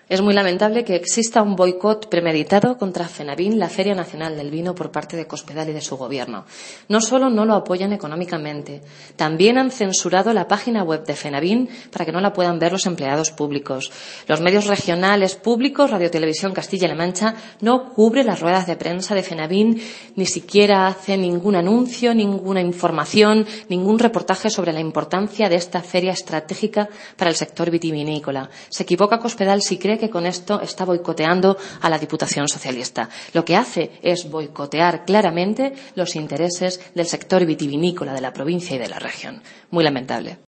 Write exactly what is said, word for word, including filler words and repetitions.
Es muy lamentable que exista un boicot premeditado contra FENAVIN, la Feria Nacional del Vino, por parte de Cospedal y de su gobierno. No solo no lo apoyan económicamente, también han censurado la página web de FENAVIN para que no la puedan ver los empleados públicos. Los medios regionales públicos, Radio Televisión Castilla-La Mancha, no cubre las ruedas de prensa de FENAVIN, ni siquiera hace ningún anuncio, ninguna información, ningún reportaje sobre la importancia de esta feria estratégica para el sector vitivinícola. Se equivoca Cospedal si cree que con esto está boicoteando a la Diputación Socialista. Lo que hace es boicotear claramente los intereses del sector vitivinícola de la provincia y de la región. Muy lamentable.